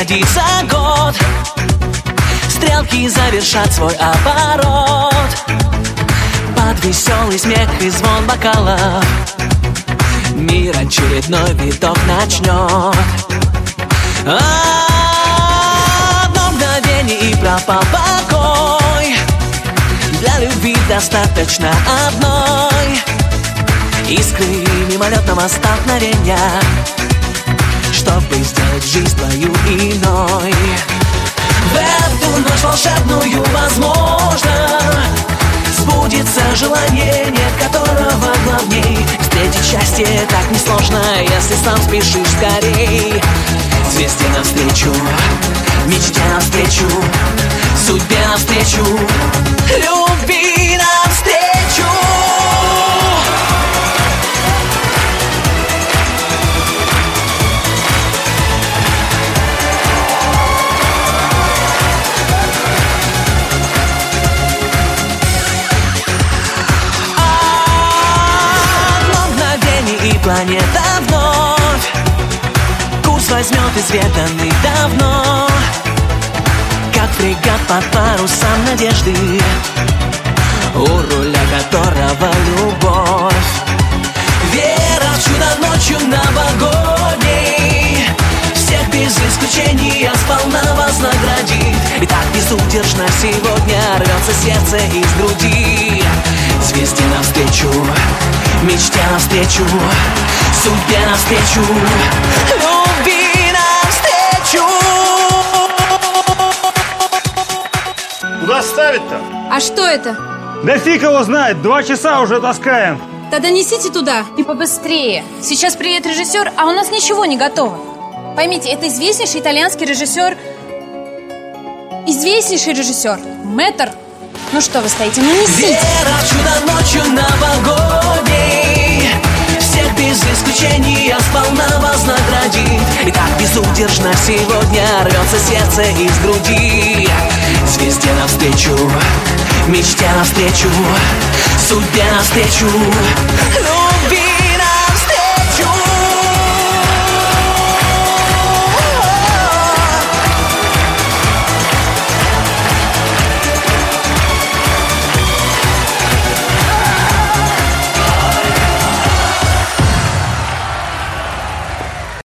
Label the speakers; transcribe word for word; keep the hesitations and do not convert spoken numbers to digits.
Speaker 1: родится год, стрелки завершат свой оборот. Под веселый смех и звон бокалов мир очередной виток начнет. Одно мгновение и пропал покой. Для любви достаточно одной искры мимолетного столкновения, чтобы сделать жизнь твою иной. В эту ночь волшебную, возможно, сбудется желание, нет которого главней. Встретить счастье так несложно, если сам спешишь скорей. Звезде навстречу, мечте навстречу, судьбе навстречу, любви навстречу. Планета вновь курс возьмет изведанный давно, как фрегат под парусом надежды, у руля которого любовь. Вера в чудо ночью новогодней всех без исключения сполна вознаградит. И так безудержно сегодня рвется сердце из груди. Звезде навстречу, мечте навстречу, судьбе навстречу, любви навстречу.
Speaker 2: Куда ставить-то?
Speaker 3: А что это?
Speaker 2: Да фиг его знает, два часа уже таскаем.
Speaker 3: Тогда несите туда. И побыстрее. Сейчас приедет режиссер, а у нас ничего не готово. Поймите, это известнейший итальянский режиссер. Известнейший режиссер. Мэтр. Ну что вы стоите, ну несите.
Speaker 1: Вера в чудо ночью новогодней всех без исключения сполна вознаградит. И так безудержно сегодня рвется сердце из груди. Звезде навстречу, мечте навстречу, судьбе навстречу.